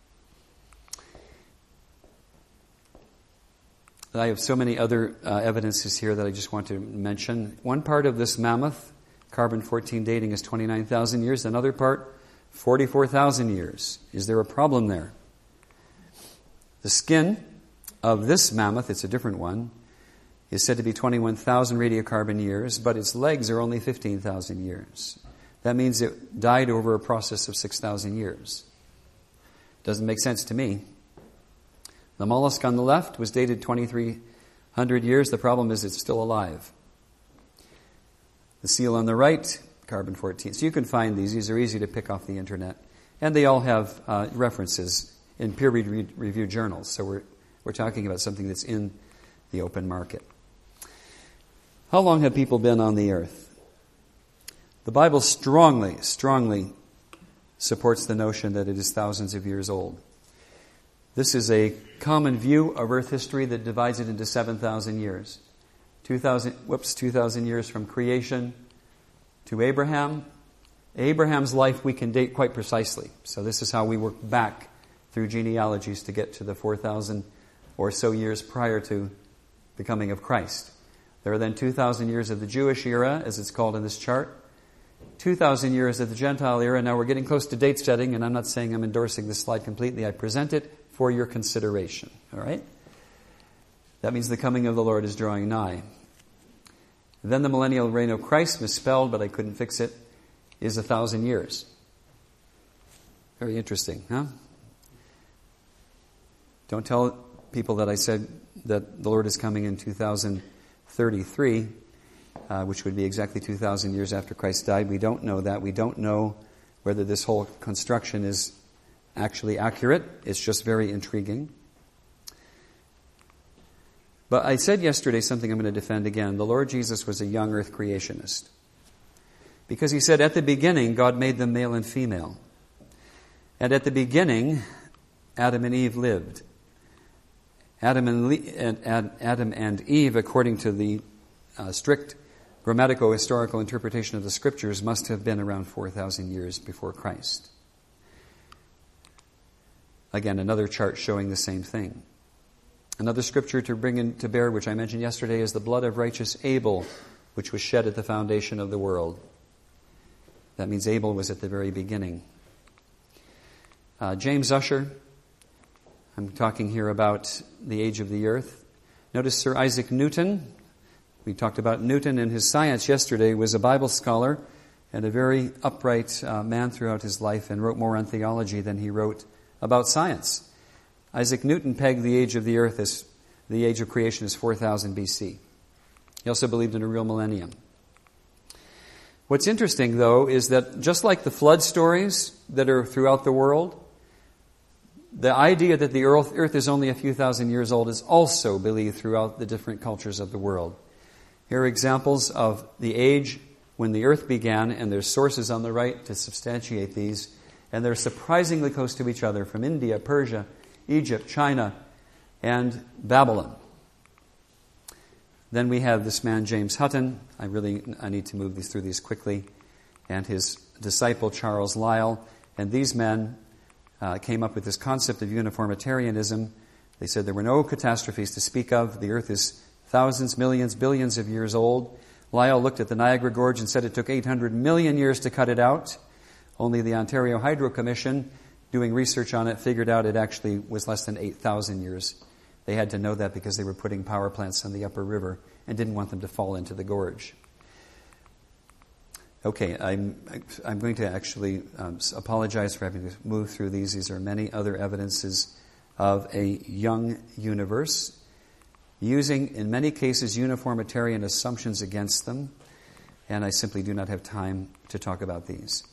I have so many other uh, evidences here that I just want to mention. One part of this mammoth, carbon fourteen dating, is twenty-nine thousand years. Another part, forty-four thousand years. Is there a problem there? The skin of this mammoth, it's a different one, is said to be twenty-one thousand radiocarbon years, but its legs are only fifteen thousand years. That means it died over a process of six thousand years. Doesn't make sense to me. The mollusk on the left was dated twenty-three hundred years. The problem is it's still alive. The seal on the right, carbon fourteen. So you can find these. These are easy to pick off the internet. And they all have uh, references in peer-reviewed journals. So we're, we're talking about something that's in the open market. How long have people been on the earth? The Bible strongly, strongly supports the notion that it is thousands of years old. This is a common view of Earth history that divides it into seven thousand years. two thousand, whoops, two thousand years from creation to Abraham. Abraham's life we can date quite precisely. So this is how we work back through genealogies to get to the four thousand or so years prior to the coming of Christ. There are then two thousand years of the Jewish era, as it's called in this chart. two thousand years of the Gentile era. Now we're getting close to date setting, and I'm not saying I'm endorsing this slide completely. I present it for your consideration. All right? That means the coming of the Lord is drawing nigh. Then the millennial reign of Christ, misspelled, but I couldn't fix it, is a thousand years. Very interesting, huh? Don't tell people that I said that the Lord is coming in two thousand thirty-three, uh, which would be exactly two thousand years after Christ died. We don't know that. We don't know whether this whole construction is actually accurate. It's just very intriguing. But I said yesterday something I'm going to defend again. The Lord Jesus was a young earth creationist. Because he said, at the beginning, God made them male and female. And at the beginning, Adam and Eve lived. Adam and, Le- and, Adam and Eve, according to the uh, strict grammatico-historical interpretation of the Scriptures, must have been around four thousand years before Christ. Again, another chart showing the same thing. Another scripture to bring in to bear, which I mentioned yesterday, is the blood of righteous Abel, which was shed at the foundation of the world. That means Abel was at the very beginning. Uh, James Ussher, I'm talking here about the age of the earth. Notice Sir Isaac Newton. We talked about Newton and his science yesterday. Was a Bible scholar and a very upright uh, man throughout his life, and wrote more on theology than he wrote about science. Isaac Newton pegged the age of the earth as the age of creation as four thousand B C. He also believed in a real millennium. What's interesting, though, is that just like the flood stories that are throughout the world, the idea that the earth, earth is only a few thousand years old is also believed throughout the different cultures of the world. Here are examples of the age when the earth began, and there's sources on the right to substantiate these, and they're surprisingly close to each other, from India, Persia, Egypt, China, and Babylon. Then we have this man, James Hutton. I really I need to move these through these quickly. And his disciple, Charles Lyell. And these men uh, came up with this concept of uniformitarianism. They said there were no catastrophes to speak of. The earth is thousands, millions, billions of years old. Lyell looked at the Niagara Gorge and said it took eight hundred million years to cut it out. Only the Ontario Hydro Commission, doing research on it, figured out it actually was less than eight thousand years. They had to know that because they were putting power plants on the upper river and didn't want them to fall into the gorge. Okay, I'm I'm going to actually um, apologize for having to move through these. These are many other evidences of a young universe, using, in many cases, uniformitarian assumptions against them, and I simply do not have time to talk about these.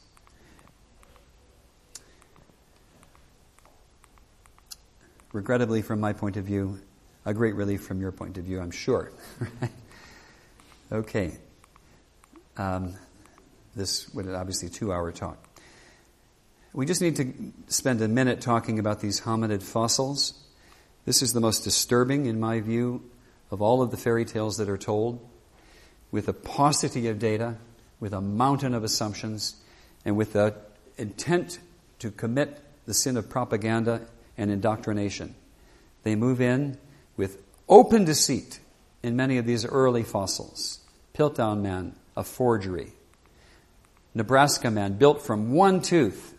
Regrettably, from my point of view, a great relief from your point of view, I'm sure. Okay. Um, this would obviously a two-hour talk. We just need to spend a minute talking about these hominid fossils. This is the most disturbing, in my view, of all of the fairy tales that are told, with a paucity of data, with a mountain of assumptions, and with the intent to commit the sin of propaganda and indoctrination. They move in with open deceit in many of these early fossils. Piltdown Man, a forgery. Nebraska Man, built from one tooth.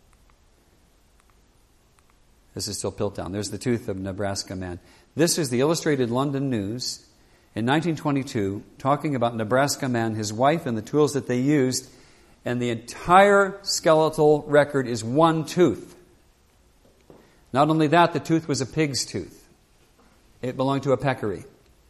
This is still Piltdown. There's the tooth of Nebraska Man. This is the Illustrated London News in nineteen twenty-two, talking about Nebraska Man, his wife, and the tools that they used, and the entire skeletal record is one tooth. Not only that, the tooth was a pig's tooth. It belonged to a peccary.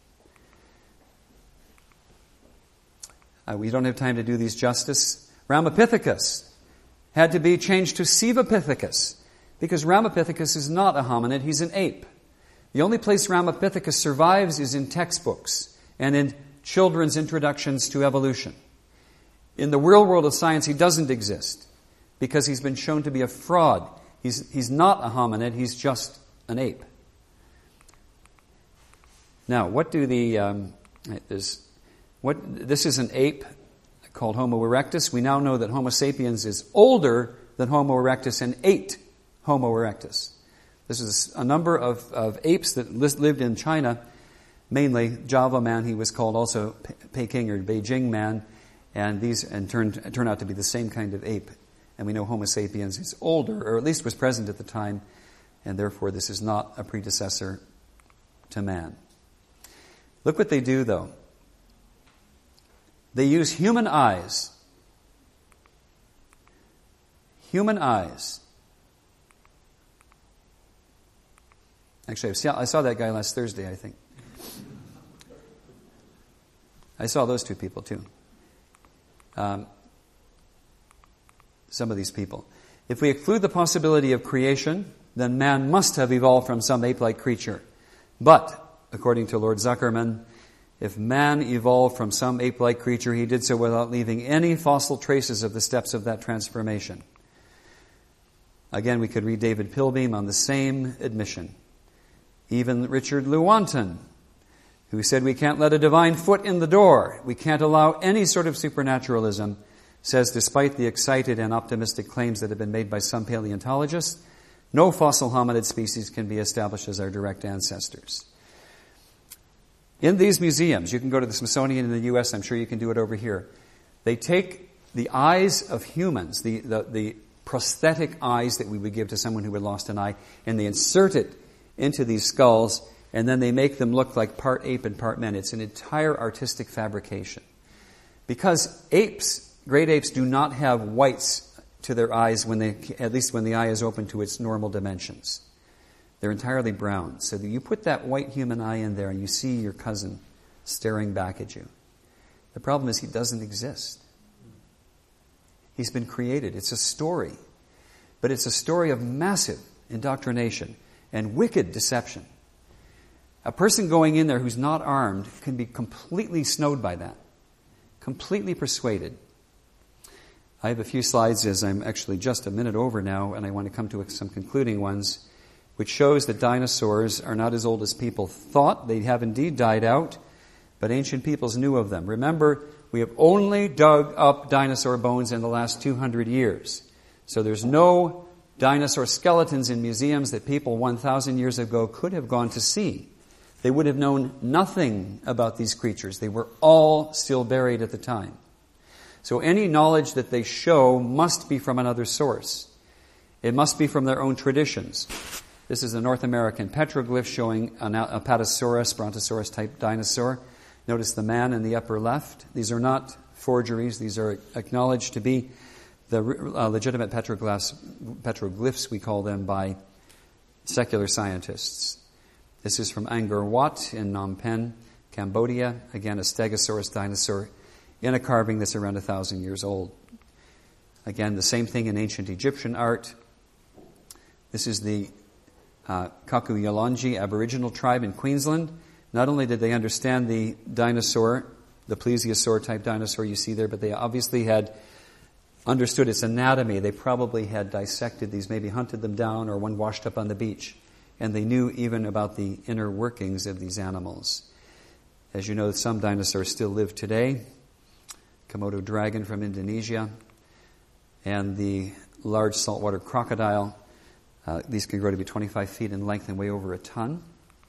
Uh, we don't have time to do these justice. Ramapithecus had to be changed to Sivapithecus, because Ramapithecus is not a hominid, he's an ape. The only place Ramapithecus survives is in textbooks and in children's introductions to evolution. In the real world of science, he doesn't exist, because he's been shown to be a fraud. He's, he's not a hominid, he's just an ape. Now, what do the... Um, there's, what, this is an ape called Homo erectus. We now know that Homo sapiens is older than Homo erectus and ate Homo erectus. This is a number of, of apes that lived in China, mainly Java Man. He was called also Peking or Beijing Man, and these and turned turned out to be the same kind of ape. And we know Homo sapiens is older, or at least was present at the time, and therefore this is not a predecessor to man. Look what they do, though. They use human eyes. Human eyes. Actually, I saw, I saw that guy last Thursday, I think. I saw those two people too. Um, some of these people. If we exclude the possibility of creation, then man must have evolved from some ape-like creature. But, according to Lord Zuckerman, if man evolved from some ape-like creature, he did so without leaving any fossil traces of the steps of that transformation. Again, we could read David Pilbeam on the same admission. Even Richard Lewontin, who said we can't let a divine foot in the door, we can't allow any sort of supernaturalism, says despite the excited and optimistic claims that have been made by some paleontologists, no fossil hominid species can be established as our direct ancestors. In these museums, you can go to the Smithsonian in the U S, I'm sure you can do it over here. They take the eyes of humans, the, the, the prosthetic eyes that we would give to someone who had lost an eye, and they insert it into these skulls, and then they make them look like part ape and part man. It's an entire artistic fabrication. Because apes, great apes, do not have whites to their eyes when they, at least when the eye is open to its normal dimensions. They're entirely brown. So that you put that white human eye in there and you see your cousin staring back at you. The problem is he doesn't exist. He's been created. It's a story. But it's a story of massive indoctrination and wicked deception. A person going in there who's not armed can be completely snowed by that. Completely persuaded. I have a few slides as I'm actually just a minute over now, and I want to come to some concluding ones, which shows that dinosaurs are not as old as people thought. They have indeed died out, but ancient peoples knew of them. Remember, we have only dug up dinosaur bones in the last two hundred years. So there's no dinosaur skeletons in museums that people one thousand years ago could have gone to see. They would have known nothing about these creatures. They were all still buried at the time. So any knowledge that they show must be from another source. It must be from their own traditions. This is a North American petroglyph showing an Apatosaurus, Brontosaurus type dinosaur. Notice the man in the upper left. These are not forgeries. These are acknowledged to be the uh, legitimate petroglyphs, petroglyphs, we call them, by secular scientists. This is from Angkor Wat in Phnom Penh, Cambodia. Again, a Stegosaurus dinosaur in a carving that's around a thousand years old. Again, the same thing in ancient Egyptian art. This is the uh, Kaku-Yalonji Aboriginal tribe in Queensland. Not only did they understand the dinosaur, the plesiosaur type dinosaur you see there, but they obviously had understood its anatomy. They probably had dissected these, maybe hunted them down, or one washed up on the beach. And they knew even about the inner workings of these animals. As you know, some dinosaurs still live today. Komodo dragon from Indonesia, and the large saltwater crocodile. Uh, these can grow to be twenty-five feet in length and weigh over a ton.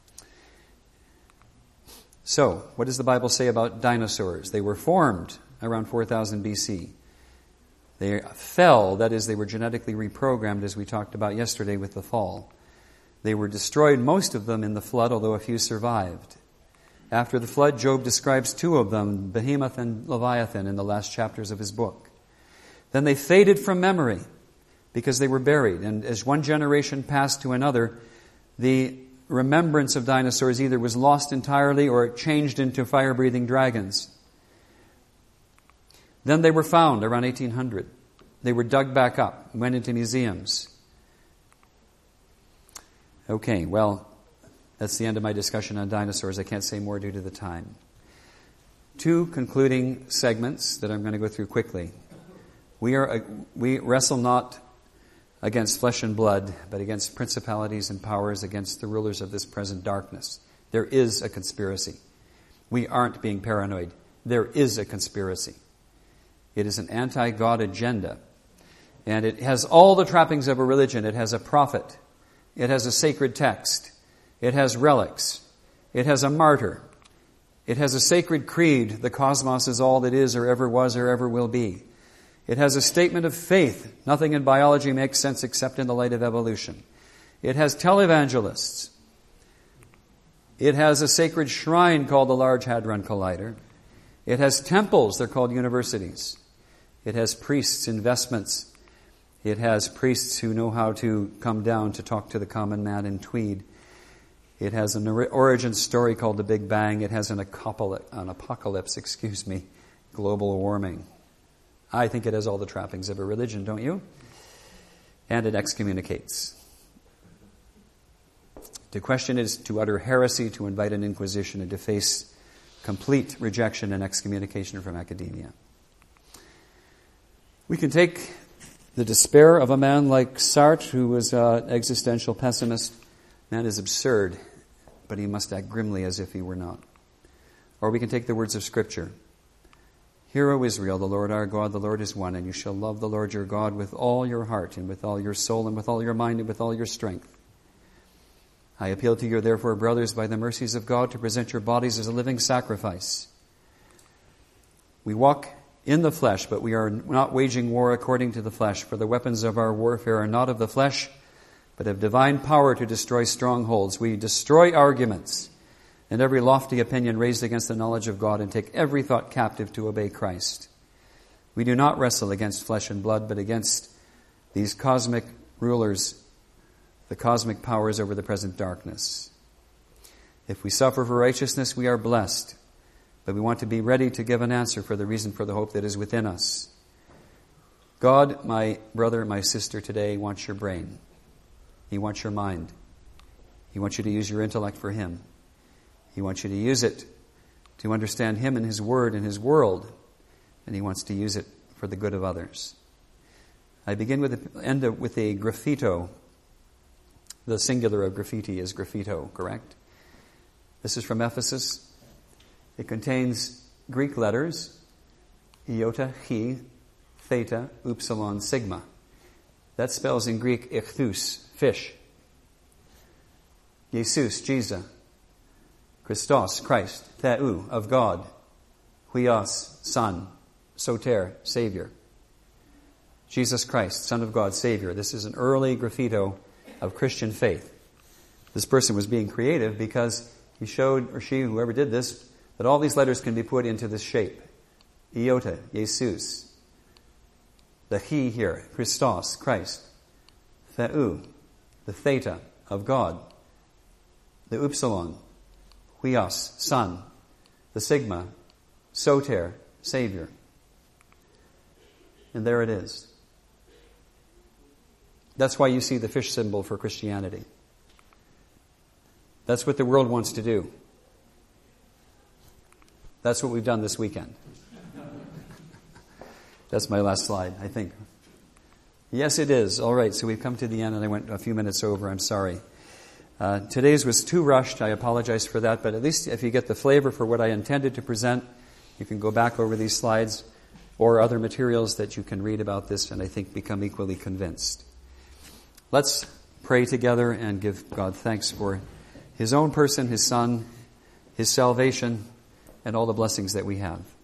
So, what does the Bible say about dinosaurs? They were formed around four thousand B C. They fell, that is, they were genetically reprogrammed, as we talked about yesterday with the fall. They were destroyed, most of them, in the flood, although a few survived. After the flood, Job describes two of them, Behemoth and Leviathan, in the last chapters of his book. Then they faded from memory because they were buried. And as one generation passed to another, the remembrance of dinosaurs either was lost entirely or it changed into fire-breathing dragons. Then they were found around eighteen hundred. They were dug back up, went into museums. Okay, well, that's the end of my discussion on dinosaurs. I can't say more due to the time. Two concluding segments that I'm going to go through quickly. We are we wrestle not against flesh and blood, but against principalities and powers, against the rulers of this present darkness. There is a conspiracy. We aren't being paranoid. There is a conspiracy. It is an anti-God agenda. And it has all the trappings of a religion. It has a prophet. It has a sacred text. It has relics. It has a martyr. It has a sacred creed. The cosmos is all that is or ever was or ever will be. It has a statement of faith. Nothing in biology makes sense except in the light of evolution. It has televangelists. It has a sacred shrine called the Large Hadron Collider. It has temples. They're called universities. It has priests, investments. It has priests who know how to come down to talk to the common man in tweed. It has an origin story called the Big Bang. It has an apocalypse, an apocalypse, excuse me, global warming. I think it has all the trappings of a religion, don't you? And it excommunicates. To question is to utter heresy, to invite an inquisition, and to face complete rejection and excommunication from academia. We can take the despair of a man like Sartre, who was an existential pessimist. Man is absurd, but he must act grimly as if he were not. Or we can take the words of Scripture. Hear, O Israel, the Lord our God, the Lord is one, and you shall love the Lord your God with all your heart, and with all your soul, and with all your mind, and with all your strength. I appeal to you, therefore, brothers, by the mercies of God, to present your bodies as a living sacrifice. We walk in the flesh, but we are not waging war according to the flesh, for the weapons of our warfare are not of the flesh, but of divine power to destroy strongholds. We destroy arguments and every lofty opinion raised against the knowledge of God, and take every thought captive to obey Christ. We do not wrestle against flesh and blood, but against these cosmic rulers, the cosmic powers over the present darkness. If we suffer for righteousness, we are blessed, but we want to be ready to give an answer for the reason for the hope that is within us. God, my brother, my sister, today wants your brain. He wants your mind. He wants you to use your intellect for Him. He wants you to use it to understand Him and His Word and His world, and He wants to use it for the good of others. I begin with a, end with a graffito. The singular of graffiti is graffito, correct? This is from Ephesus. It contains Greek letters, iota, chi, theta, upsilon, sigma. That spells in Greek ichthus, fish. Jesus, Jesus. Christos, Christ. Theou, of God. Huios, Son. Soter, Savior. Jesus Christ, Son of God, Savior. This is an early graffito of Christian faith. This person was being creative because he showed, or she, whoever did this, that all these letters can be put into this shape. Iota, Jesus. The He here, Christos, Christ. Theou, the Theta, of God. The Upsilon, Huios, Son. The Sigma, Soter, Savior. And there it is. That's why you see the fish symbol for Christianity. That's what the world wants to do. That's what we've done this weekend. That's my last slide, I think. Yes, it is. All right, so we've come to the end, and I went a few minutes over. I'm sorry. Uh, today's was too rushed. I apologize for that, but at least if you get the flavor for what I intended to present, you can go back over these slides or other materials that you can read about this and I think become equally convinced. Let's pray together and give God thanks for His own person, His Son, His salvation, and all the blessings that we have.